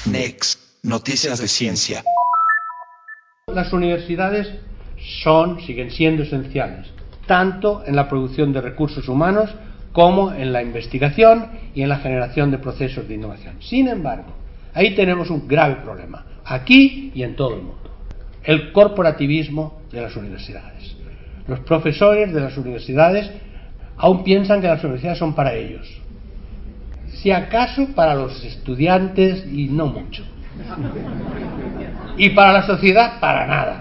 Next, noticias de ciencia. Las universidades siguen siendo esenciales, tanto en la producción de recursos humanos como en la investigación y en la generación de procesos de innovación. Sin embargo, ahí tenemos un grave problema, aquí y en todo el mundo: el corporativismo de las universidades. Los profesores de las universidades aún piensan que las universidades son para ellos, si acaso para los estudiantes y no mucho, y para la sociedad para nada.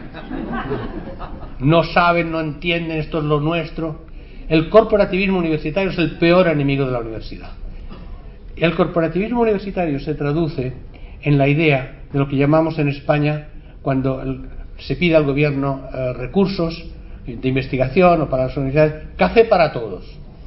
No saben, no entienden, esto es lo nuestro. El corporativismo universitario es el peor enemigo de la universidad. El corporativismo universitario se traduce en la idea de lo que llamamos en España, cuando se pide al gobierno recursos de investigación o para las universidades, café para todos.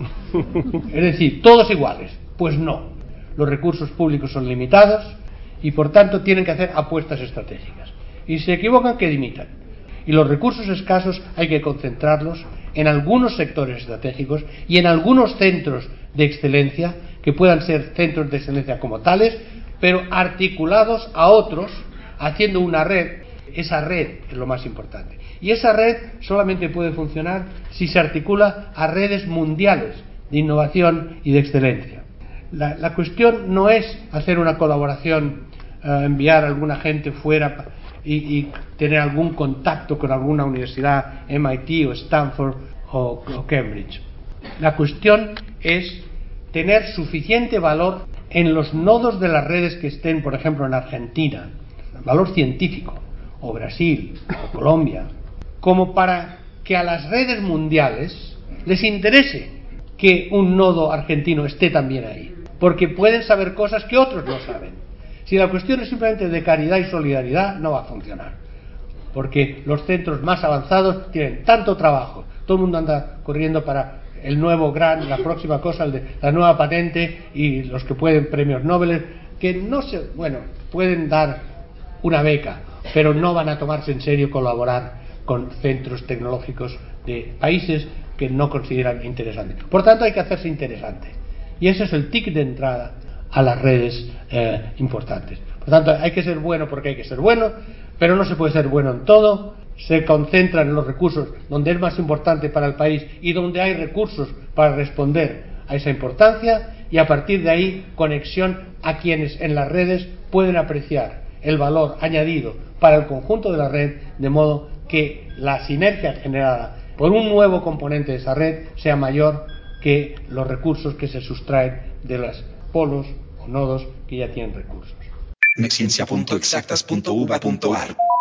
Es decir, todos iguales. Pues no. Los recursos públicos son limitados y por tanto tienen que hacer apuestas estratégicas. Y si se equivocan, que dimitan. Y los recursos escasos hay que concentrarlos en algunos sectores estratégicos y en algunos centros de excelencia, que puedan ser centros de excelencia como tales, pero articulados a otros, haciendo una red. Esa red es lo más importante. Y esa red solamente puede funcionar si se articula a redes mundiales de innovación y de excelencia. La cuestión no es hacer una colaboración, enviar a alguna gente fuera y tener algún contacto con alguna universidad, MIT o Stanford o Cambridge. La cuestión es tener suficiente valor en los nodos de las redes que estén, por ejemplo, en Argentina, valor científico, o Brasil, o Colombia, como para que a las redes mundiales les interese que un nodo argentino esté también ahí, porque pueden saber cosas que otros no saben. Si la cuestión es simplemente de caridad y solidaridad, no va a funcionar, porque los centros más avanzados tienen tanto trabajo, todo el mundo anda corriendo para el nuevo gran, la próxima cosa, la nueva patente, y los que pueden premios Nobel, que pueden dar una beca, pero no van a tomarse en serio colaborar con centros tecnológicos de países que no consideran interesantes. Por tanto, hay que hacerse interesante, y ese es el ticket de entrada a las redes importantes. Por tanto, hay que ser bueno porque hay que ser bueno, pero no se puede ser bueno en todo. Se concentran en los recursos donde es más importante para el país y donde hay recursos para responder a esa importancia, y a partir de ahí conexión a quienes en las redes pueden apreciar el valor añadido para el conjunto de la red, de modo que la sinergia generada por un nuevo componente de esa red sea mayor que los recursos que se sustraen de los polos o nodos que ya tienen recursos. Nexciencia.exactas.uva.ar